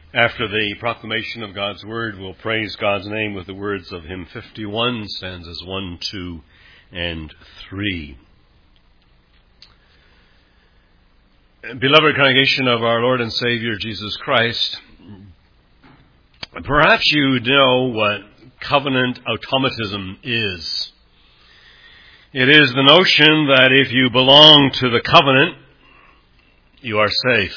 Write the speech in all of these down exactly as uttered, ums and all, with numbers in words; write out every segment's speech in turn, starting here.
After the proclamation of God's Word, we'll praise God's name with the words of hymn fifty-one, stanzas one, two, and three. Beloved congregation of our Lord and Savior Jesus Christ, perhaps you know what covenant automatism is. It is the notion that if you belong to the covenant, you are safe.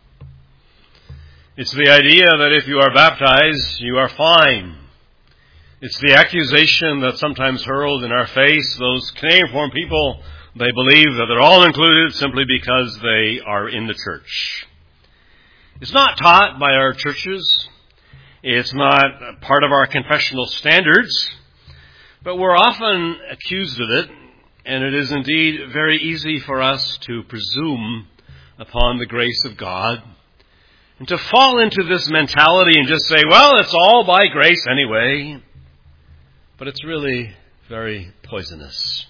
It's the idea that if you are baptized, you are fine. It's the accusation that's sometimes hurled in our face. Those Canadian-born people, they believe that they're all included simply because they are in the church. It's not taught by our churches. It's not part of our confessional standards. But we're often accused of it, and it is indeed very easy for us to presume upon the grace of God and to fall into this mentality and just say, well, it's all by grace anyway. But it's really very poisonous.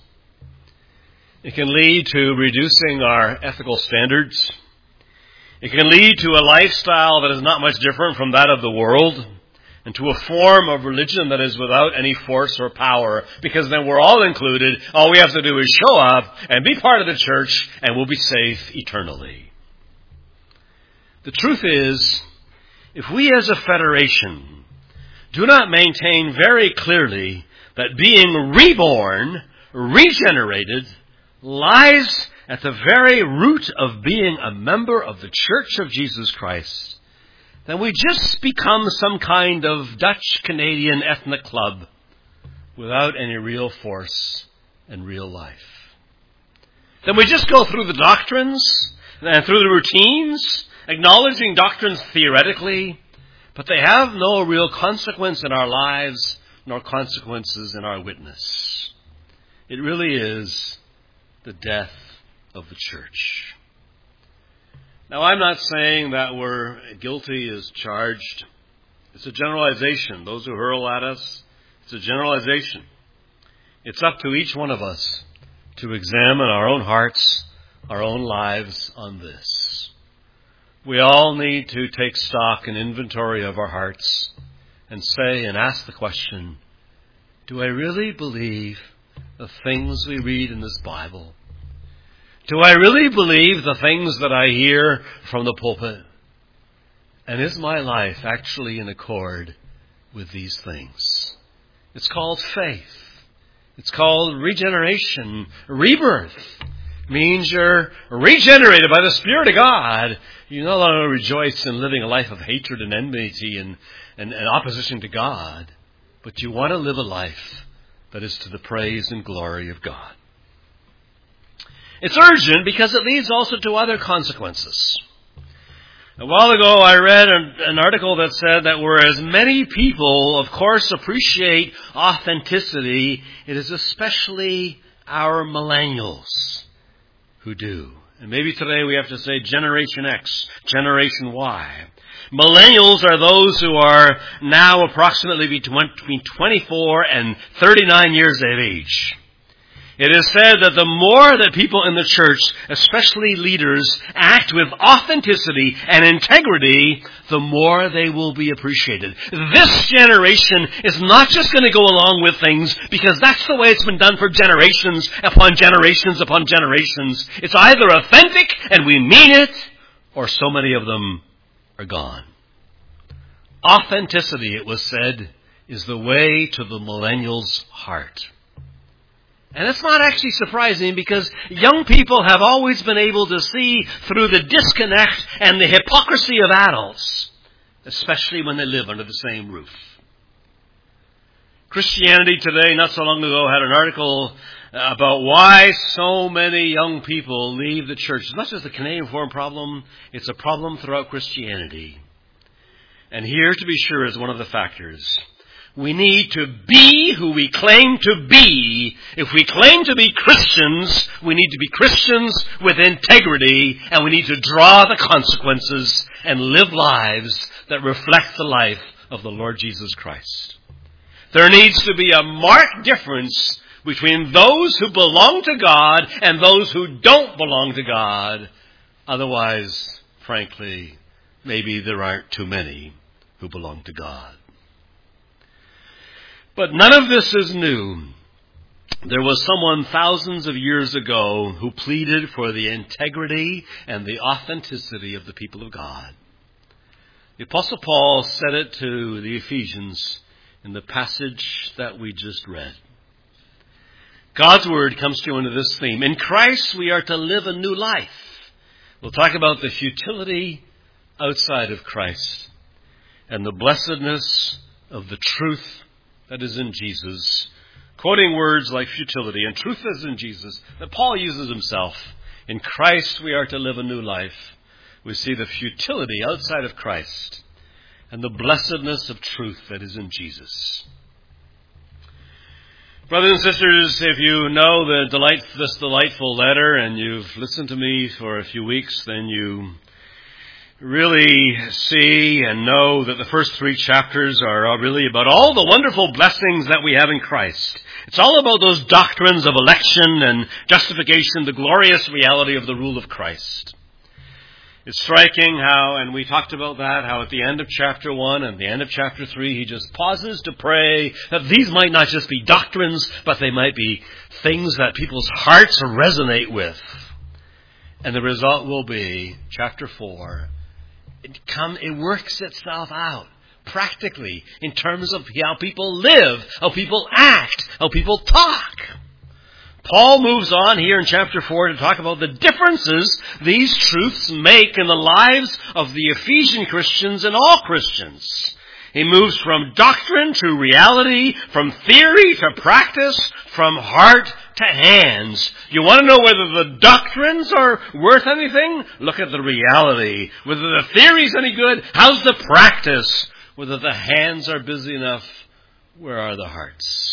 It can lead to reducing our ethical standards. It can lead to a lifestyle that is not much different from that of the world, and to a form of religion that is without any force or power, because then we're all included. All we have to do is show up and be part of the church, and we'll be safe eternally. The truth is, if we as a federation do not maintain very clearly that being reborn, regenerated, lies at the very root of being a member of the Church of Jesus Christ, then we just become some kind of Dutch-Canadian ethnic club without any real force and real life. Then we just go through the doctrines and through the routines, acknowledging doctrines theoretically, but they have no real consequence in our lives, nor consequences in our witness. It really is the death of the church. Now, I'm not saying that we're guilty as charged. It's a generalization. Those who hurl at us, it's a generalization. It's up to each one of us to examine our own hearts, our own lives on this. We all need to take stock and inventory of our hearts and say and ask the question, do I really believe the things we read in this Bible? Do I really believe the things that I hear from the pulpit? And is my life actually in accord with these things? It's called faith. It's called regeneration, rebirth. Means you're regenerated by the Spirit of God. You no longer rejoice in living a life of hatred and enmity and, and, and opposition to God, but you want to live a life that is to the praise and glory of God. It's urgent because it leads also to other consequences. A while ago I read an, an article that said that whereas many people, of course, appreciate authenticity, it is especially our millennials who do. And maybe today we have to say Generation X, Generation Y. Millennials are those who are now approximately between twenty-four and thirty-nine years of age. It is said that the more that people in the church, especially leaders, act with authenticity and integrity, the more they will be appreciated. This generation is not just going to go along with things because that's the way it's been done for generations upon generations upon generations. It's either authentic and we mean it, or so many of them are gone. Authenticity, it was said, is the way to the millennial's heart. And it's not actually surprising because young people have always been able to see through the disconnect and the hypocrisy of adults, especially when they live under the same roof. Christianity Today, not so long ago, had an article about why so many young people leave the church. It's not just a Canadian-born problem, it's a problem throughout Christianity. And here, to be sure, is one of the factors. We need to be who we claim to be. If we claim to be Christians, we need to be Christians with integrity, and we need to draw the consequences and live lives that reflect the life of the Lord Jesus Christ. There needs to be a marked difference between those who belong to God and those who don't belong to God. Otherwise, frankly, maybe there aren't too many who belong to God. But none of this is new. There was someone thousands of years ago who pleaded for the integrity and the authenticity of the people of God. The Apostle Paul said it to the Ephesians in the passage that we just read. God's Word comes to under this theme. In Christ we are to live a new life. We'll talk about the futility outside of Christ and the blessedness of the truth that is in Jesus. Quoting words like futility and truth is in Jesus that Paul uses himself. In Christ we are to live a new life. We see the futility outside of Christ and the blessedness of truth that is in Jesus. Brothers and sisters, if you know the delight, this delightful letter and you've listened to me for a few weeks, then you really see and know that the first three chapters are really about all the wonderful blessings that we have in Christ. It's all about those doctrines of election and justification, the glorious reality of the rule of Christ. It's striking how, and we talked about that, how at the end of chapter one and the end of chapter three, he just pauses to pray that these might not just be doctrines, but they might be things that people's hearts resonate with. And the result will be, chapter four, it, come, it works itself out practically in terms of how people live, how people act, how people talk. Paul moves on here in chapter four to talk about the differences these truths make in the lives of the Ephesian Christians and all Christians. He moves from doctrine to reality, from theory to practice, from heart to hands. You want to know whether the doctrines are worth anything? Look at the reality. Whether the theory's any good? How's the practice? Whether the hands are busy enough? Where are the hearts?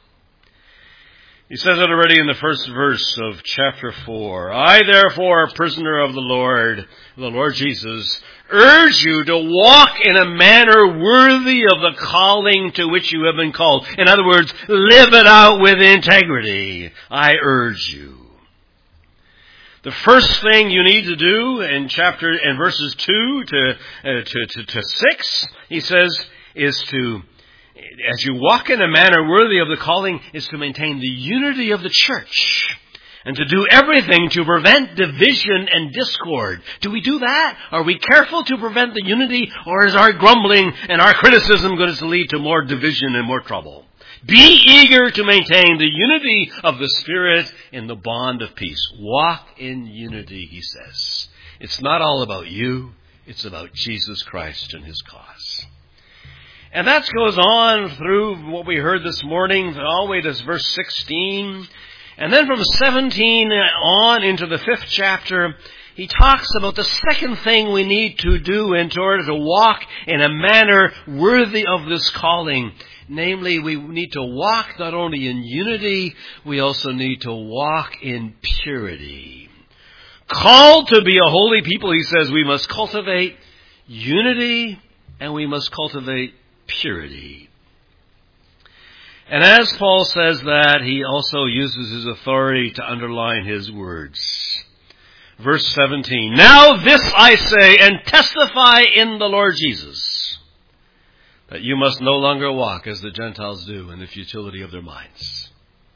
He says it already in the first verse of chapter four. I, therefore, a prisoner of the Lord, the Lord Jesus, urge you to walk in a manner worthy of the calling to which you have been called. In other words, live it out with integrity. I urge you. The first thing you need to do in chapter, in verses two to, uh, to, to, to six, he says, is to, as you walk in a manner worthy of the calling, is to maintain the unity of the church and to do everything to prevent division and discord. Do we do that? Are we careful to prevent the unity, or is our grumbling and our criticism going to lead to more division and more trouble? Be eager to maintain the unity of the Spirit in the bond of peace. Walk in unity, he says. It's not all about you. It's about Jesus Christ and his cause. And that goes on through what we heard this morning, all the way to verse sixteen. And then from seventeen on into the fifth chapter, he talks about the second thing we need to do in order to walk in a manner worthy of this calling. Namely, we need to walk not only in unity, we also need to walk in purity. Called to be a holy people, he says, we must cultivate unity and we must cultivate purity. And as Paul says that, he also uses his authority to underline his words. Verse seventeen, now this I say and testify in the Lord Jesus, that you must no longer walk as the Gentiles do in the futility of their minds.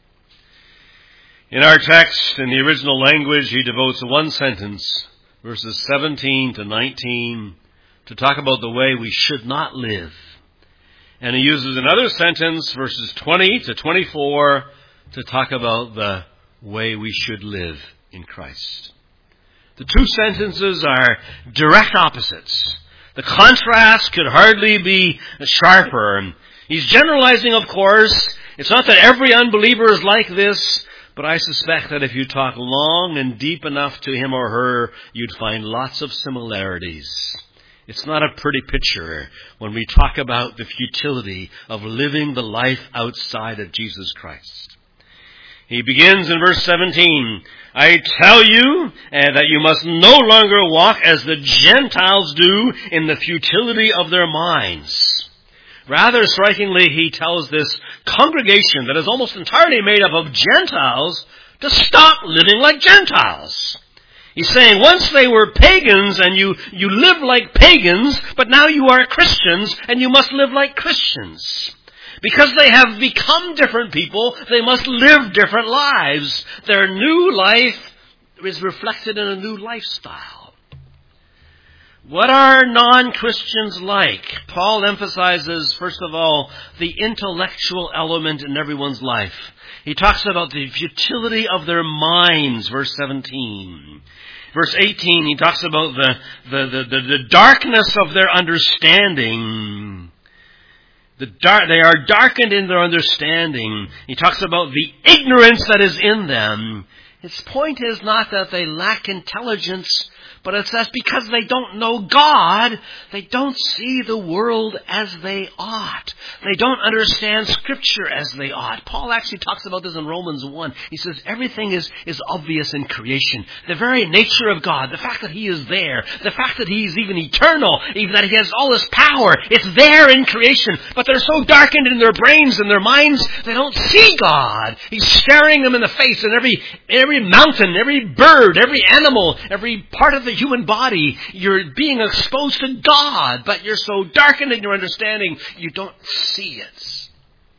In our text, in the original language, he devotes one sentence, verses seventeen to nineteen, to talk about the way we should not live. And he uses another sentence, verses twenty to twenty-four, to talk about the way we should live in Christ. The two sentences are direct opposites. The contrast could hardly be sharper. He's generalizing, of course. It's not that every unbeliever is like this, but I suspect that if you talk long and deep enough to him or her, you'd find lots of similarities. It's not a pretty picture when we talk about the futility of living the life outside of Jesus Christ. He begins in verse seventeen, I tell you uh, that you must no longer walk as the Gentiles do in the futility of their minds. Rather strikingly, he tells this congregation that is almost entirely made up of Gentiles to stop living like Gentiles. He's saying once they were pagans and you, you live like pagans, but now you are Christians and you must live like Christians. Because they have become different people, they must live different lives. Their new life is reflected in a new lifestyle. What are non-Christians like? Paul emphasizes, first of all, the intellectual element in everyone's life. He talks about the futility of their minds, verse seventeen. Verse eighteen, he talks about the, the, the, the, the darkness of their understanding. The dark, they are darkened in their understanding. He talks about the ignorance that is in them. His point is not that they lack intelligence, but it's that because they don't know God, they don't see the world as they ought. They don't understand Scripture as they ought. Paul actually talks about this in Romans one. He says everything is, is obvious in creation. The very nature of God, the fact that He is there, the fact that He is even eternal, even that He has all His power, it's there in creation. But they're so darkened in their brains and their minds, they don't see God. He's staring them in the face, and every, every mountain, every bird, every animal, every part of the human body, you're being exposed to God, but you're so darkened in your understanding, you don't see it.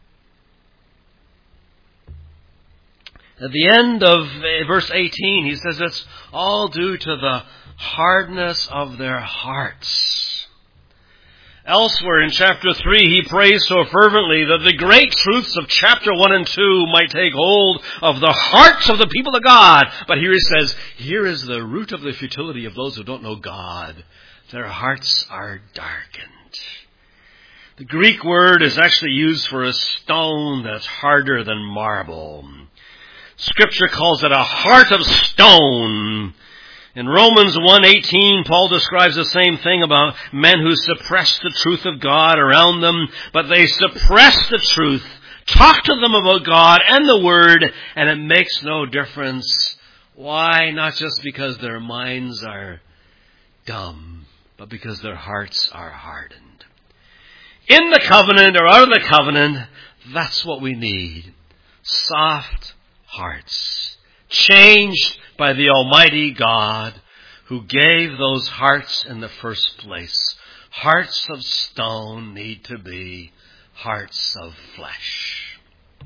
At the end of verse eighteen, he says it's all due to the hardness of their hearts. Elsewhere in chapter three, he prays so fervently that the great truths of chapter one and two might take hold of the hearts of the people of God. But here he says, here is the root of the futility of those who don't know God. Their hearts are darkened. The Greek word is actually used for a stone that's harder than marble. Scripture calls it a heart of stone. In Romans one eighteen, Paul describes the same thing about men who suppress the truth of God around them, but they suppress the truth, talk to them about God and the Word, and it makes no difference. Why? Not just because their minds are dumb, but because their hearts are hardened. In the covenant or out of the covenant, that's what we need. Soft hearts. Changed by the Almighty God who gave those hearts in the first place. Hearts of stone need to be hearts of flesh.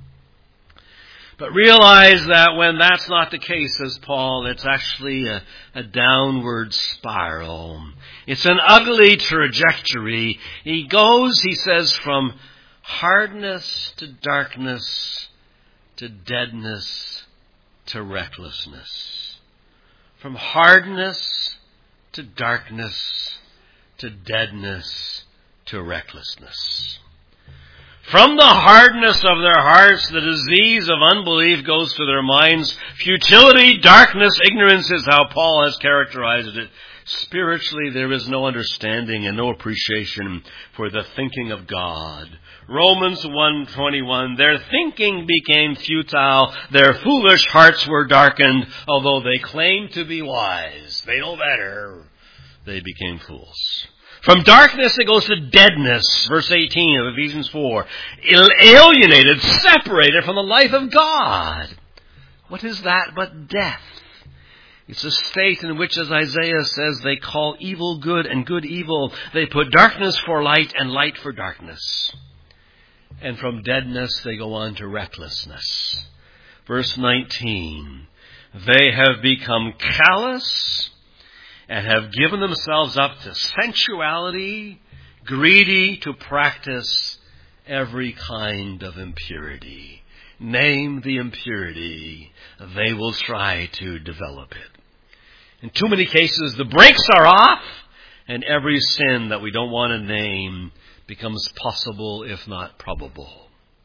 But realize that when that's not the case, says Paul, it's actually a, a downward spiral. It's an ugly trajectory. He goes, he says, from hardness to darkness to deadness to recklessness. From hardness to darkness to deadness to recklessness. From the hardness of their hearts, the disease of unbelief goes to their minds. Futility, darkness, ignorance is how Paul has characterized it. Spiritually, there is no understanding and no appreciation for the thinking of God. Romans one twenty-one, their thinking became futile, their foolish hearts were darkened, although they claimed to be wise. They know better. They became fools. From darkness it goes to deadness, verse eighteen of Ephesians four. Alienated, separated from the life of God. What is that but death? It's a state in which, as Isaiah says, they call evil good and good evil. They put darkness for light and light for darkness. And from deadness they go on to recklessness. Verse nineteen, they have become callous and have given themselves up to sensuality, greedy to practice every kind of impurity. Name the impurity, they will try to develop it. In too many cases, the brakes are off, and every sin that we don't want to name becomes possible, if not probable.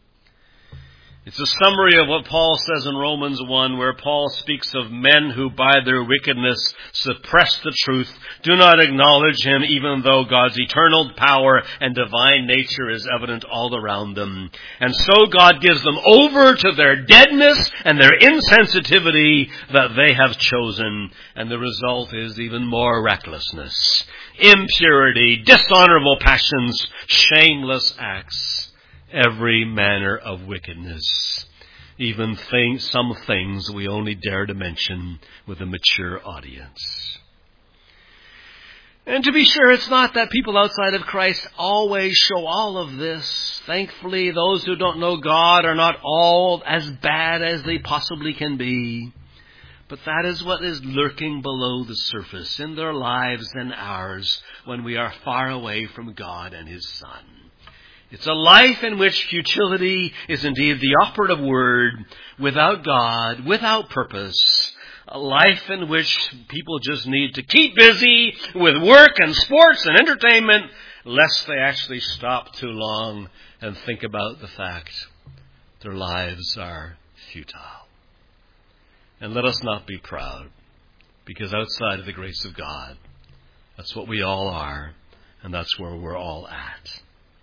It's a summary of what Paul says in Romans one, where Paul speaks of men who by their wickedness suppress the truth, do not acknowledge Him, even though God's eternal power and divine nature is evident all around them. And so God gives them over to their deadness and their insensitivity that they have chosen. And the result is even more recklessness, impurity, dishonorable passions, shameless acts, every manner of wickedness. even thing, some things we only dare to mention with a mature audience. And to be sure, it's not that people outside of Christ always show all of this. Thankfully, those who don't know God are not all as bad as they possibly can be. But that is what is lurking below the surface in their lives and ours when we are far away from God and His Son. It's a life in which futility is indeed the operative word, without God, without purpose. A life in which people just need to keep busy with work and sports and entertainment, lest they actually stop too long and think about the fact their lives are futile. And let us not be proud, because outside of the grace of God, that's what we all are, and that's where we're all at.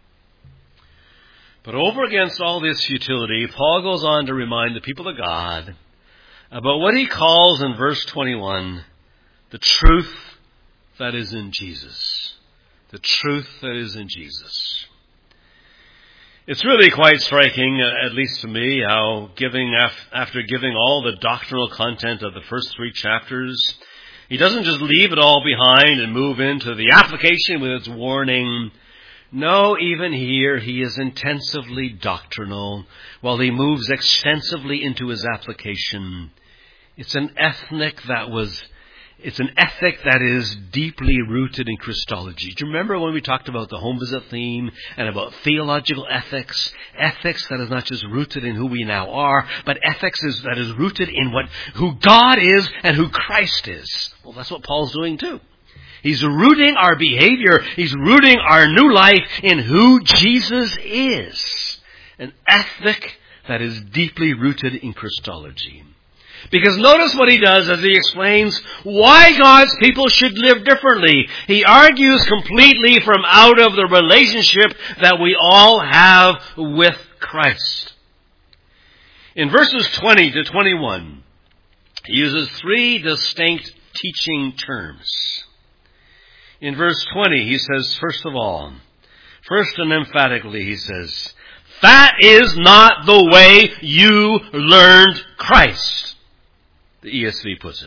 But over against all this futility, Paul goes on to remind the people of God about what he calls in verse twenty-one, the truth that is in Jesus. The truth that is in Jesus. It's really quite striking, at least to me, how giving after giving all the doctrinal content of the first three chapters, he doesn't just leave it all behind and move into the application with its warning. No, even here he is intensively doctrinal, while he moves extensively into his application. It's an ethnic that was, it's an ethic that is deeply rooted in Christology. Do you remember when we talked about the home visit theme and about theological ethics? Ethics that is not just rooted in who we now are, but ethics is, that is rooted in what, who God is and who Christ is. Well, that's what Paul's doing too. He's rooting our behavior. He's rooting our new life in who Jesus is. An ethic that is deeply rooted in Christology. Because notice what he does as he explains why God's people should live differently. He argues completely from out of the relationship that we all have with Christ. In verses twenty to twenty-one, he uses three distinct teaching terms. In verse twenty, he says, first of all, first and emphatically, he says, that is not the way you learned Christ. The E S V puts it.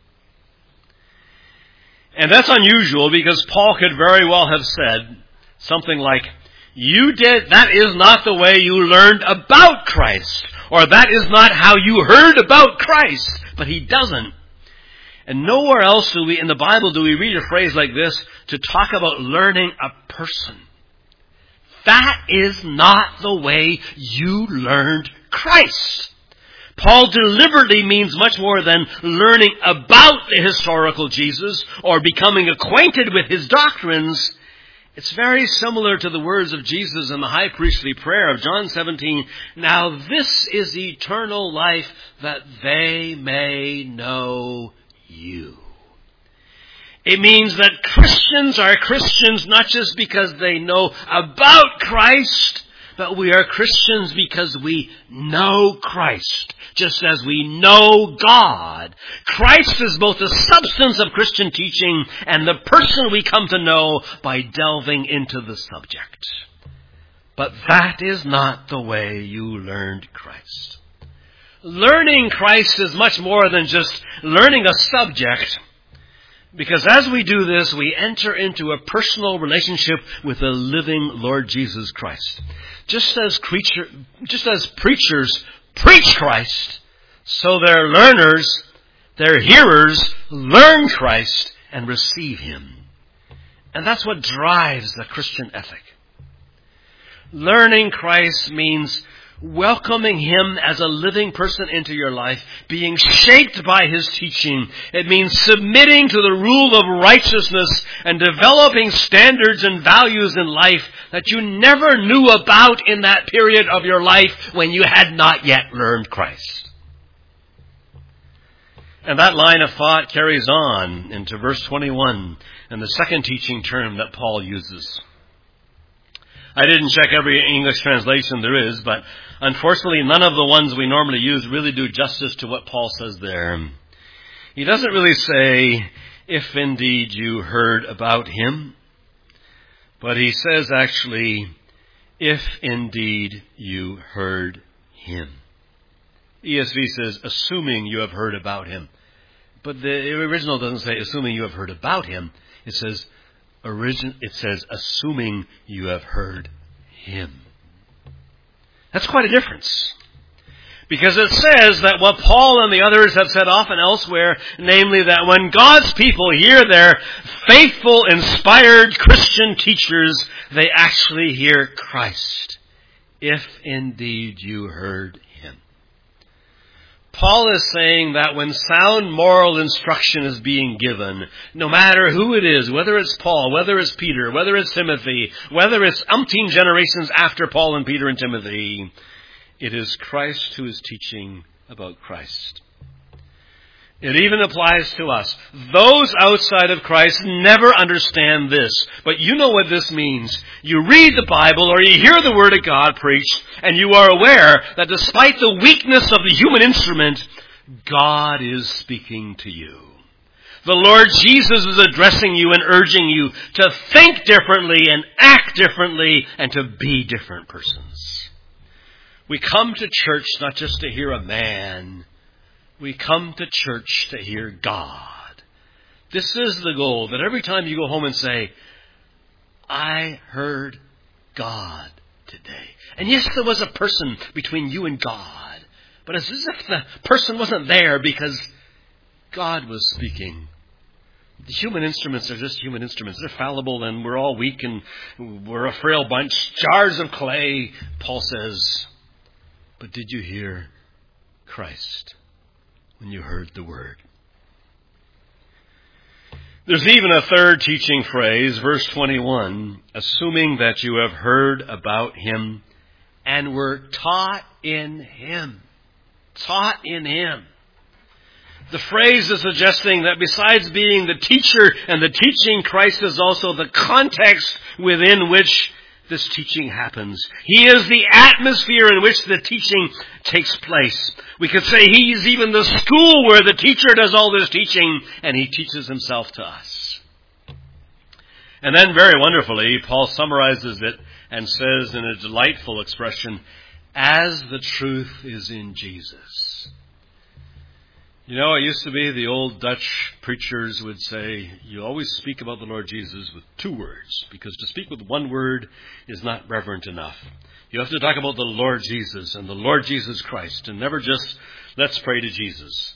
And that's unusual because Paul could very well have said something like, you did, that is not the way you learned about Christ, or that is not how you heard about Christ. But he doesn't. And nowhere else do we, in the Bible, do we read a phrase like this to talk about learning a person. That is not the way you learned Christ. Paul deliberately means much more than learning about the historical Jesus or becoming acquainted with his doctrines. It's very similar to the words of Jesus in the high priestly prayer of John seventeen. Now this is eternal life, that they may know you. It means that Christians are Christians not just because they know about Christ, but we are Christians because we know Christ, just as we know God. Christ is both the substance of Christian teaching and the person we come to know by delving into the subject. But that is not the way you learned Christ. Learning Christ is much more than just learning a subject, because as we do this, we enter into a personal relationship with the living Lord Jesus Christ. Just as creature, just as preachers preach Christ, so their learners, their hearers, learn Christ and receive Him. And that's what drives the Christian ethic. Learning Christ means welcoming Him as a living person into your life, being shaped by His teaching. It means submitting to the rule of righteousness and developing standards and values in life that you never knew about in that period of your life when you had not yet learned Christ. And that line of thought carries on into verse twenty-one and the second teaching term that Paul uses. I didn't check every English translation there is, but unfortunately none of the ones we normally use really do justice to what Paul says there. He doesn't really say, if indeed you heard about Him, but he says actually, if indeed you heard Him. E S V says, assuming you have heard about him. But the original doesn't say, assuming you have heard about him. It says, origin, it says, assuming you have heard him. That's quite a difference. Because it says that what Paul and the others have said often elsewhere, namely that when God's people hear their faithful, inspired Christian teachers, they actually hear Christ, if indeed you heard him. Paul is saying that when sound moral instruction is being given, no matter who it is, whether it's Paul, whether it's Peter, whether it's Timothy, whether it's umpteen generations after Paul and Peter and Timothy, it is Christ who is teaching about Christ. It even applies to us. Those outside of Christ never understand this. But you know what this means. You read the Bible or you hear the Word of God preached, and you are aware that despite the weakness of the human instrument, God is speaking to you. The Lord Jesus is addressing you and urging you to think differently and act differently and to be different persons. We come to church not just to hear a man. We come to church to hear God. This is the goal, that every time you go home and say, I heard God today. And yes, there was a person between you and God. But it's as if the person wasn't there because God was speaking. The human instruments are just human instruments. They're fallible and we're all weak and we're a frail bunch. Jars of clay, Paul says. But did you hear Christ when you heard the word? There's even a third teaching phrase, verse twenty-one, assuming that you have heard about him and were taught in him. Taught in him. The phrase is suggesting that besides being the teacher and the teaching, Christ is also the context within which this teaching happens. He is the atmosphere in which the teaching takes place. We could say he is even the school where the teacher does all this teaching and he teaches himself to us. And then very wonderfully, Paul summarizes it and says in a delightful expression, as the truth is in Jesus. You know, it used to be the old Dutch preachers would say, you always speak about the Lord Jesus with two words, because to speak with one word is not reverent enough. You have to talk about the Lord Jesus and the Lord Jesus Christ, and never just, let's pray to Jesus.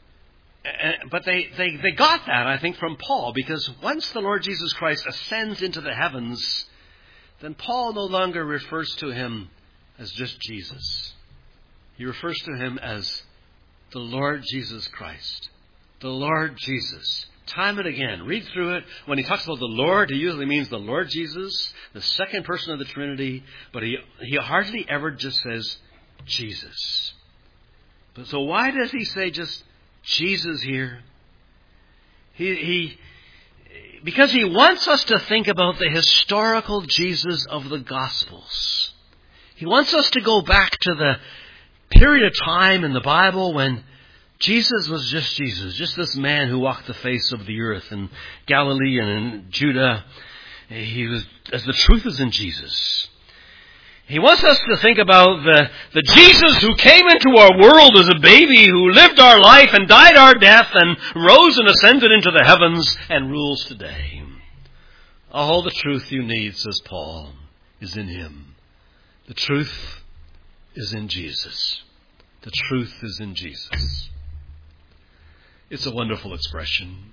But they, they, they got that, I think, from Paul, because once the Lord Jesus Christ ascends into the heavens, then Paul no longer refers to him as just Jesus. He refers to him as the Lord Jesus Christ. The Lord Jesus. Time and again. Read through it. When he talks about the Lord, he usually means the Lord Jesus, the second person of the Trinity. But he, he hardly ever just says Jesus. But so why does he say just Jesus here? He, he, because he wants us to think about the historical Jesus of the Gospels. He wants us to go back to the period of time in the Bible when Jesus was just Jesus, just this man who walked the face of the earth in Galilee and in Judah. He was, as the truth is in Jesus. He wants us to think about the, the Jesus who came into our world as a baby, who lived our life and died our death and rose and ascended into the heavens and rules today. All the truth you need, says Paul, is in him. The truth is in Jesus. The truth is in Jesus. It's a wonderful expression.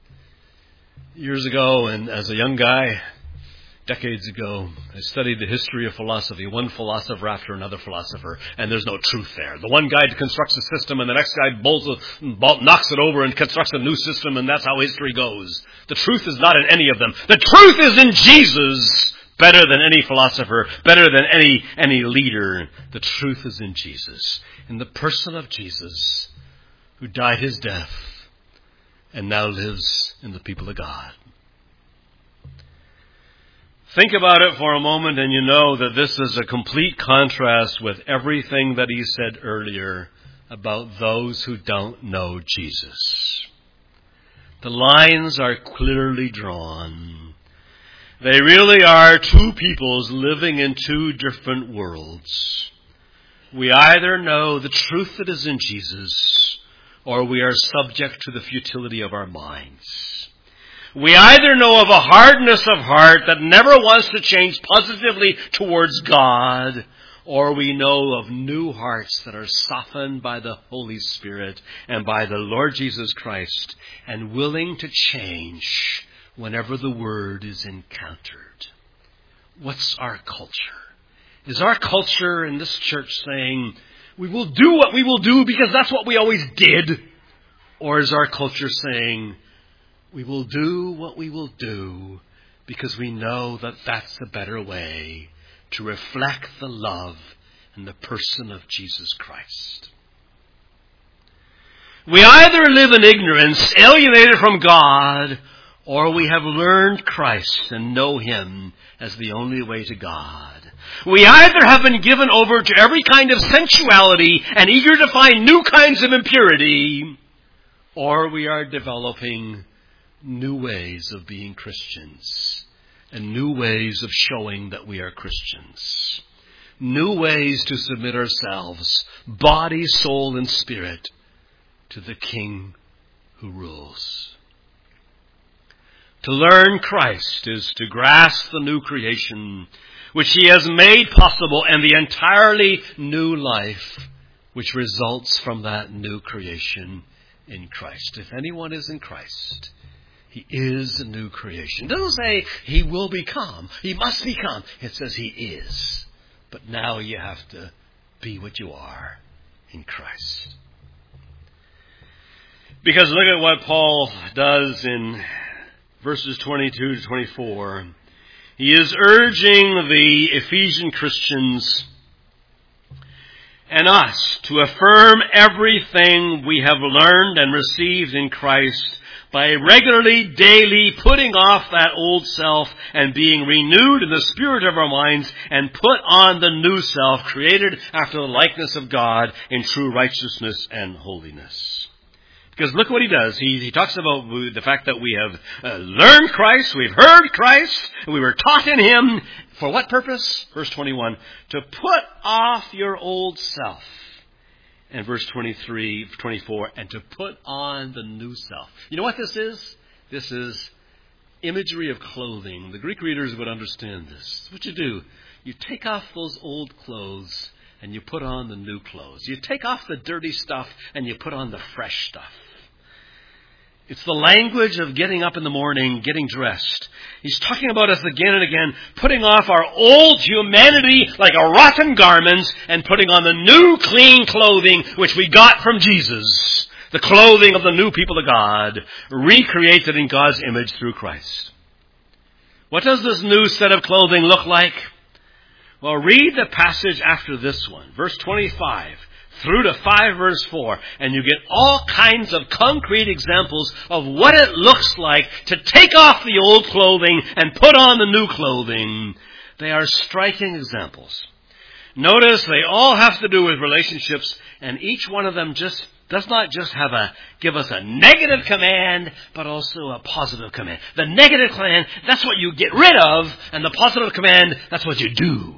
Years ago, and as a young guy, decades ago, I studied the history of philosophy, one philosopher after another philosopher, and there's no truth there. The one guy constructs a system, and the next guy bolts it, bolt, knocks it over and constructs a new system, and that's how history goes. The truth is not in any of them. The truth is in Jesus. Better than any philosopher, better than any, any leader. The truth is in Jesus. In the person of Jesus, who died his death and now lives in the people of God. Think about it for a moment and you know that this is a complete contrast with everything that he said earlier about those who don't know Jesus. The lines are clearly drawn. They really are two peoples living in two different worlds. We either know the truth that is in Jesus, or we are subject to the futility of our minds. We either know of a hardness of heart that never wants to change positively towards God, or we know of new hearts that are softened by the Holy Spirit and by the Lord Jesus Christ and willing to change whenever the Word is encountered. What's our culture? Is our culture in this church saying, we will do what we will do because that's what we always did? Or is our culture saying, we will do what we will do because we know that that's the better way to reflect the love and the person of Jesus Christ? We either live in ignorance, alienated from God, or we have learned Christ and know Him as the only way to God. We either have been given over to every kind of sensuality and eager to find new kinds of impurity, or we are developing new ways of being Christians and new ways of showing that we are Christians. New ways to submit ourselves, body, soul, and spirit, to the King who rules. To learn Christ is to grasp the new creation which He has made possible and the entirely new life which results from that new creation in Christ. If anyone is in Christ, he is a new creation. It doesn't say he will become, he must become. It says he is. But now you have to be what you are in Christ. Because look at what Paul does in verses twenty-two to twenty-four. He is urging the Ephesian Christians and us to affirm everything we have learned and received in Christ by regularly, daily putting off that old self and being renewed in the spirit of our minds and put on the new self created after the likeness of God in true righteousness and holiness. Because look what he does. He, he talks about the fact that we have uh, learned Christ, we've heard Christ, and we were taught in Him. For what purpose? Verse twenty-one, to put off your old self. And verse twenty-three, twenty-four, and to put on the new self. You know what this is? This is imagery of clothing. The Greek readers would understand this. It's what you do. You take off those old clothes and you put on the new clothes. You take off the dirty stuff and you put on the fresh stuff. It's the language of getting up in the morning, getting dressed. He's talking about us again and again, putting off our old humanity like a rotten garment and putting on the new clean clothing which we got from Jesus. The clothing of the new people of God, recreated in God's image through Christ. What does this new set of clothing look like? Well, read the passage after this one, verse twenty-five. Through to five verse four, and you get all kinds of concrete examples of what it looks like to take off the old clothing and put on the new clothing. They are striking examples. Notice they all have to do with relationships, and each one of them just does not just have a give us a negative command, but also a positive command. The negative command, that's what you get rid of, and the positive command, that's what you do.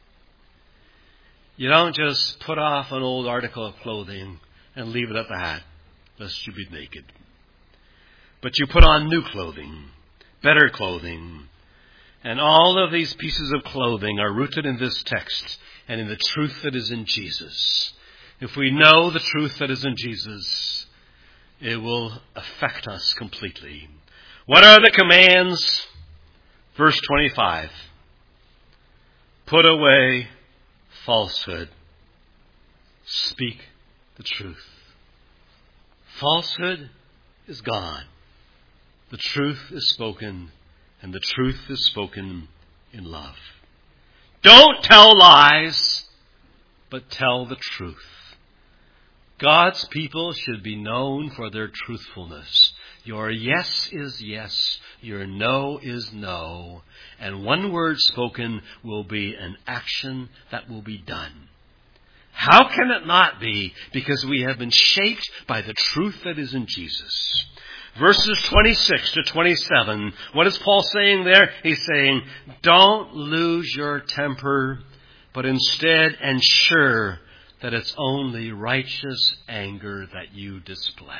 You don't just put off an old article of clothing and leave it at that, lest you be naked. But you put on new clothing, better clothing. And all of these pieces of clothing are rooted in this text and in the truth that is in Jesus. If we know the truth that is in Jesus, it will affect us completely. What are the commands? Verse twenty-five. Put away falsehood. Speak the truth. Falsehood is gone. The truth is spoken, and the truth is spoken in love. Don't tell lies, but tell the truth. God's people should be known for their truthfulness. Your yes is yes, your no is no, and one word spoken will be an action that will be done. How can it not be? Because we have been shaped by the truth that is in Jesus. Verses twenty-six to twenty-seven, what is Paul saying there? He's saying, don't lose your temper, but instead ensure that it's only righteous anger that you display.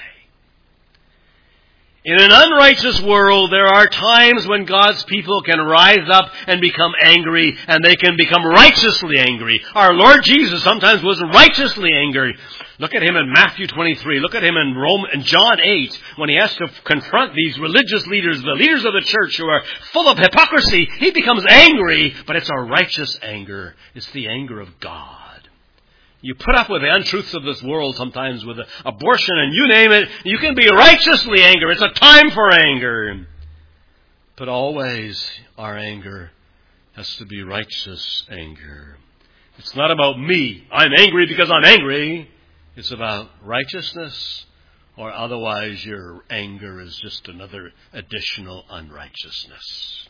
In an unrighteous world, there are times when God's people can rise up and become angry, and they can become righteously angry. Our Lord Jesus sometimes was righteously angry. Look at him in Matthew twenty-three. Look at him in Rome, in John eight, when he has to confront these religious leaders, the leaders of the church who are full of hypocrisy. He becomes angry, but it's a righteous anger. It's the anger of God. You put up with the untruths of this world sometimes with abortion and you name it. You can be righteously angry. It's a time for anger. But always our anger has to be righteous anger. It's not about me. I'm angry because I'm angry. It's about righteousness, or otherwise your anger is just another additional unrighteousness.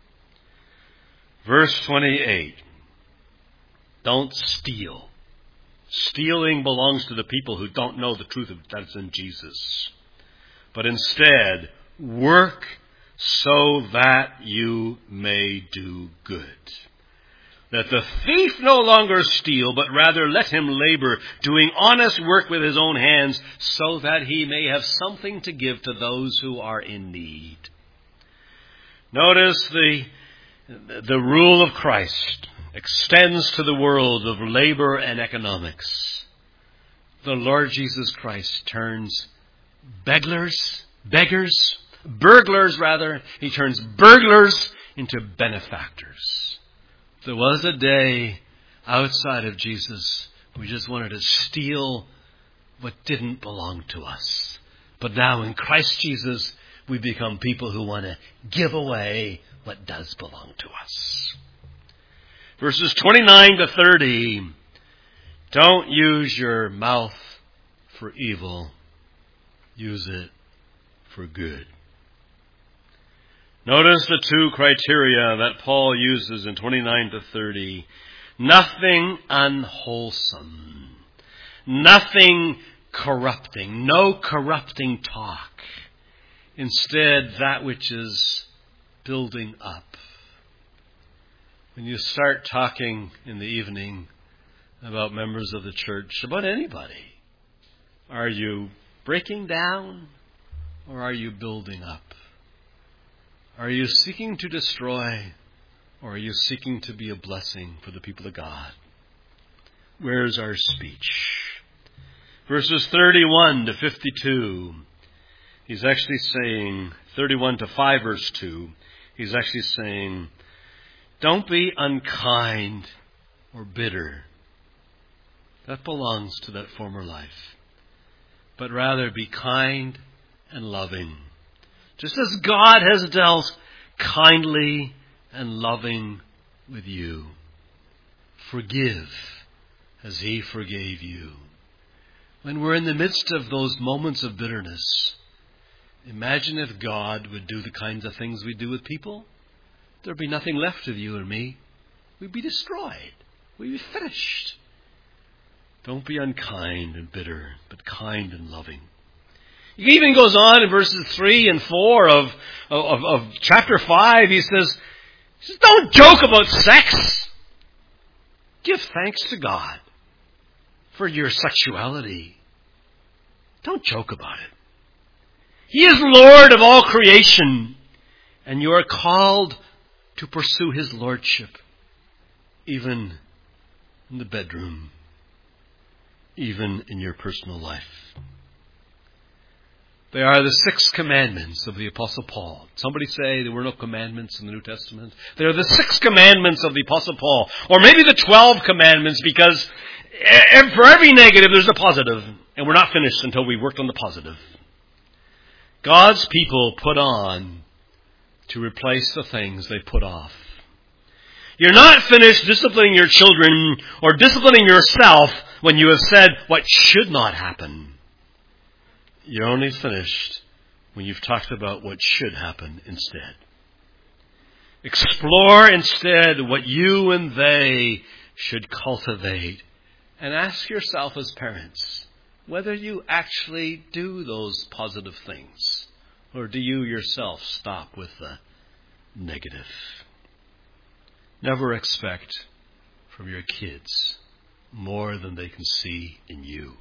Verse twenty-eight. Don't steal. Stealing belongs to the people who don't know the truth of that's in Jesus. But instead, work so that you may do good. That the thief no longer steal, but rather let him labor, doing honest work with his own hands, so that he may have something to give to those who are in need. Notice the, the rule of Christ extends to the world of labor and economics. The Lord Jesus Christ turns beggars, beggars, burglars rather, he turns burglars into benefactors. There was a day outside of Jesus we just wanted to steal what didn't belong to us. But now in Christ Jesus we become people who want to give away what does belong to us. Verses twenty-nine to thirty. Don't use your mouth for evil. Use it for good. Notice the two criteria that Paul uses in twenty-nine to thirty. Nothing unwholesome. Nothing corrupting. No corrupting talk. Instead, that which is building up. When you start talking in the evening about members of the church, about anybody, are you breaking down or are you building up? Are you seeking to destroy or are you seeking to be a blessing for the people of God? Where's our speech? Verses thirty-one to fifty-two, he's actually saying, thirty-one to five verse two, he's actually saying, don't be unkind or bitter. That belongs to that former life. But rather be kind and loving. Just as God has dealt kindly and loving with you. Forgive as He forgave you. When we're in the midst of those moments of bitterness, imagine if God would do the kinds of things we do with people. There'd be nothing left of you and me. We'd be destroyed. We'd be finished. Don't be unkind and bitter, but kind and loving. He even goes on in verses three and four of, of, of chapter five. He says, he says, don't joke about sex. Give thanks to God for your sexuality. Don't joke about it. He is Lord of all creation, and you are called to pursue His lordship, even in the bedroom, even in your personal life. They are the six commandments of the Apostle Paul. Somebody say there were no commandments in the New Testament. They are the six commandments of the Apostle Paul. Or maybe the twelve commandments, because for every negative there's a positive. And we're not finished until we've worked on the positive. God's people put on to replace the things they put off. You're not finished disciplining your children or disciplining yourself when you have said what should not happen. You're only finished when you've talked about what should happen instead. Explore instead what you and they should cultivate, and ask yourself as parents whether you actually do those positive things, or do you yourself stop with the negative. Never expect from your kids more than they can see in you.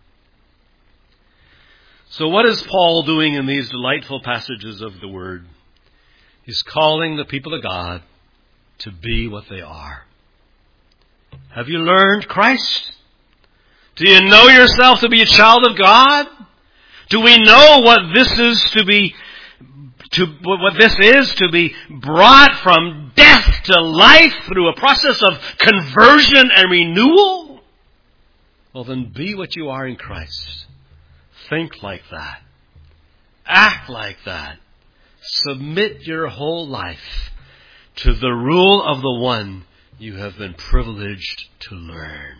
So what is Paul doing in these delightful passages of the Word? He's calling the people of God to be what they are. Have you learned Christ? Do you know yourself to be a child of God? Do we know what this is to be, to what this is to be brought from death to life through a process of conversion and renewal? Well, then be what you are in Christ. Think like that. Act like that. Submit your whole life to the rule of the one you have been privileged to learn.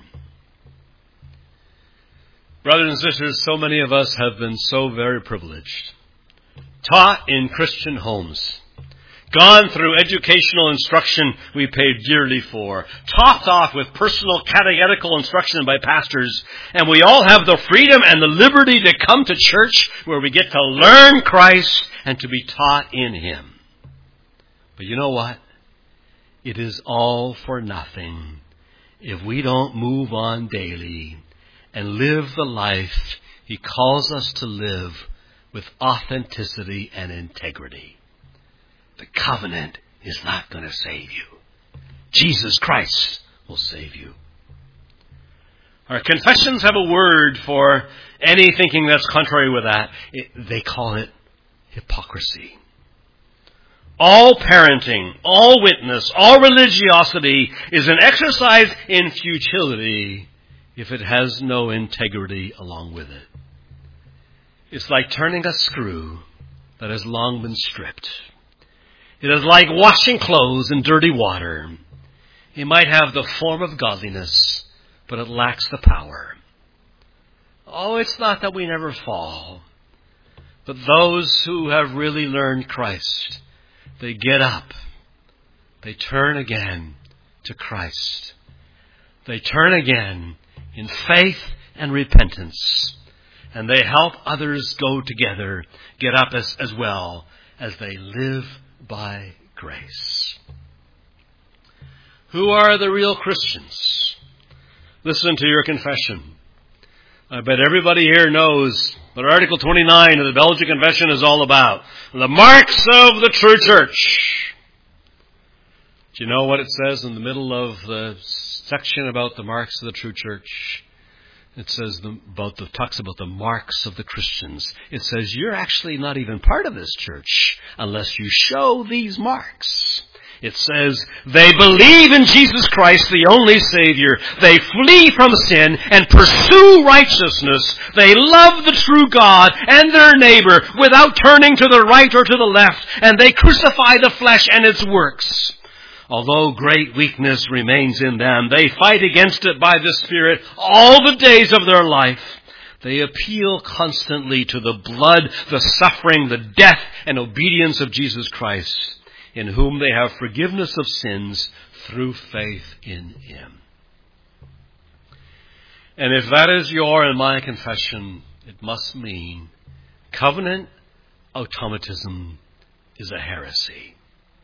Brothers and sisters, so many of us have been so very privileged. Taught in Christian homes. Gone through educational instruction we paid dearly for. Topped off with personal catechetical instruction by pastors. And we all have the freedom and the liberty to come to church where we get to learn Christ and to be taught in Him. But you know what? It is all for nothing if we don't move on daily and live the life He calls us to live with authenticity and integrity. The covenant is not going to save you. Jesus Christ will save you. Our confessions have a word for any thinking that's contrary with that. It, they call it hypocrisy. All parenting, all witness, all religiosity is an exercise in futility if it has no integrity along with it. It's like turning a screw that has long been stripped. It is like washing clothes in dirty water. It might have the form of godliness, but it lacks the power. Oh, it's not that we never fall, but those who have really learned Christ, they get up. They turn again to Christ. They turn again in faith and repentance. And they help others go together, get up as, as well as they live by grace. Who are the real Christians? Listen to your confession. I bet everybody here knows what Article twenty-nine of the Belgian Confession is all about. The marks of the true church. Do you know what it says in the middle of the section about the marks of the true church? It says the, about the talks about the marks of the Christians. It says you're actually not even part of this church unless you show these marks. It says they believe in Jesus Christ, the only Savior. They flee from sin and pursue righteousness. They love the true God and their neighbor without turning to the right or to the left. And they crucify the flesh and its works. Although great weakness remains in them, they fight against it by the Spirit all the days of their life. They appeal constantly to the blood, the suffering, the death, and obedience of Jesus Christ, in whom they have forgiveness of sins through faith in Him. And if that is your and my confession, it must mean covenant automatism is a heresy.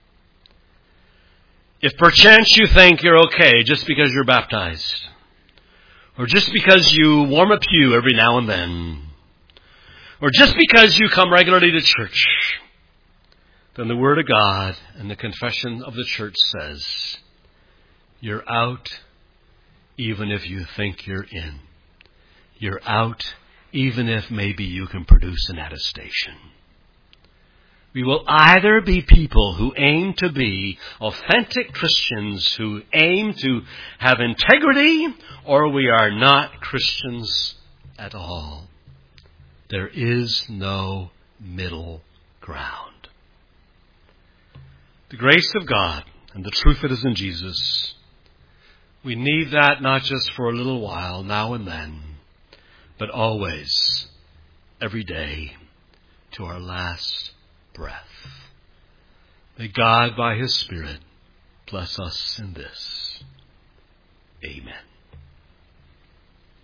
If perchance you think you're okay just because you're baptized, or just because you warm a pew every now and then, or just because you come regularly to church, then the Word of God and the confession of the church says, you're out even if you think you're in. You're out even if maybe you can produce an attestation. We will either be people who aim to be authentic Christians who aim to have integrity, or we are not Christians at all. There is no middle ground. The grace of God and the truth that is in Jesus, we need that not just for a little while, now and then, but always, every day, to our last breath. May God, by His Spirit, bless us in this. Amen.